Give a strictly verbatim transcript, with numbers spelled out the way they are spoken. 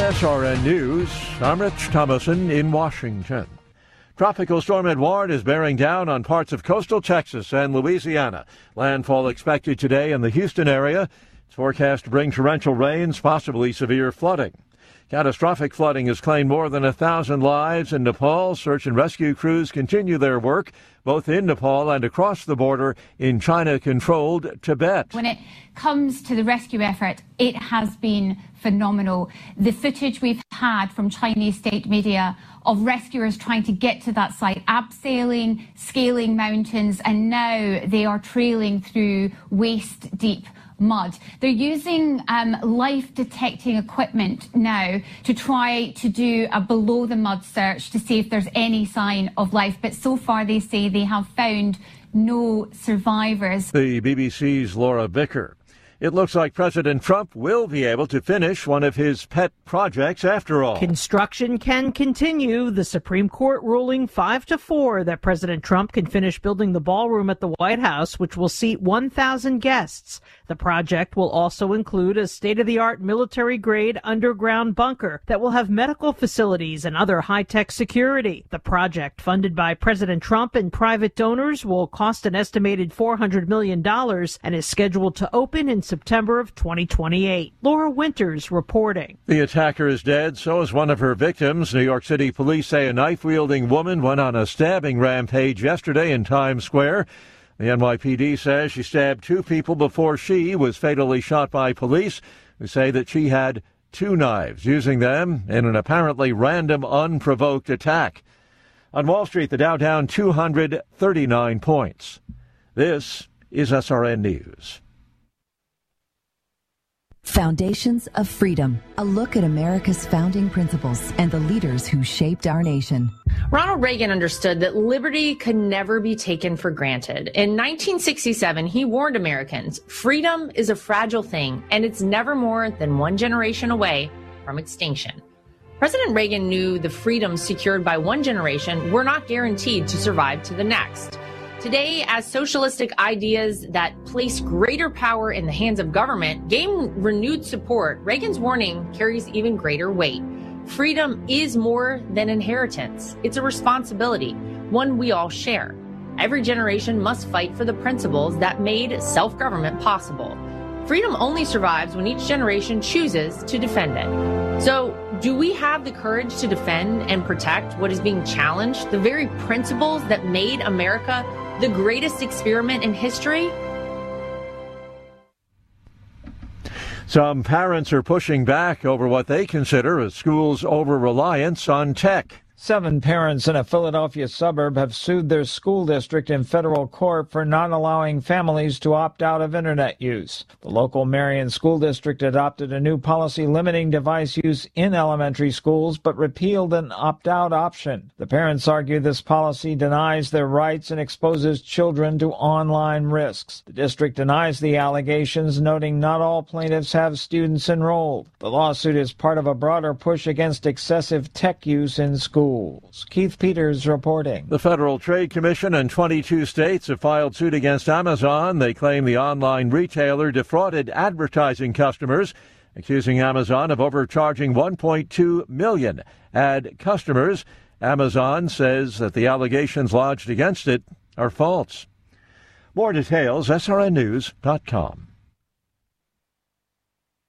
S R N News, I'm Rich Thomason in Washington. Tropical storm Edouard is bearing down on parts of coastal Texas and Louisiana. Landfall expected today in the Houston area. It's forecast to bring torrential rains, possibly severe flooding. Catastrophic flooding has claimed more than a thousand lives in Nepal. Search and rescue crews continue their work, both in Nepal and across the border in China-controlled Tibet. When it comes to the rescue effort, it has been phenomenal. The footage we've had from Chinese state media of rescuers trying to get to that site, abseiling, scaling mountains, and now they are trailing through waist-deep mud. They're using um, life-detecting equipment now to try to do a below-the-mud search to see if there's any sign of life. But so far, they say they have found no survivors. The B B C's Laura Bicker. It looks like President Trump will be able to finish one of his pet projects after all. Construction can continue. The Supreme Court ruling five to four that President Trump can finish building the ballroom at the White House, which will seat one thousand guests. The project will also include a state-of-the-art military-grade underground bunker that will have medical facilities and other high-tech security. The project, funded by President Trump and private donors, will cost an estimated four hundred million dollars and is scheduled to open in September of twenty twenty-eight. Laura Winters reporting. The attacker is dead, so is one of her victims. New York City police say a knife-wielding woman went on a stabbing rampage yesterday in Times Square. The N Y P D says she stabbed two people before she was fatally shot by police, who say that she had two knives, using them in an apparently random, unprovoked attack. On Wall Street, the Dow down two hundred thirty-nine points. This is S R N News. Foundations of Freedom, a look at America's founding principles and the leaders who shaped our nation. Ronald Reagan understood that liberty could never be taken for granted. In nineteen sixty-seven, he warned Americans, freedom is a fragile thing, and it's never more than one generation away from extinction. President Reagan knew the freedoms secured by one generation were not guaranteed to survive to the next. Today, as socialistic ideas that place greater power in the hands of government gain renewed support, Reagan's warning carries even greater weight. Freedom is more than inheritance. It's a responsibility, one we all share. Every generation must fight for the principles that made self-government possible. Freedom only survives when each generation chooses to defend it. So, do we have the courage to defend and protect what is being challenged, the very principles that made America the greatest experiment in history? Some parents are pushing back over what they consider a school's over-reliance on tech. Seven parents in a Philadelphia suburb have sued their school district in federal court for not allowing families to opt out of internet use. The local Marion School District adopted a new policy limiting device use in elementary schools, but repealed an opt-out option. The parents argue this policy denies their rights and exposes children to online risks. The district denies the allegations, noting not all plaintiffs have students enrolled. The lawsuit is part of a broader push against excessive tech use in schools. Keith Peters reporting. The Federal Trade Commission and twenty-two states have filed suit against Amazon. They claim the online retailer defrauded advertising customers, accusing Amazon of overcharging one point two million ad customers. Amazon says that the allegations lodged against it are false. More details, S R N news dot com.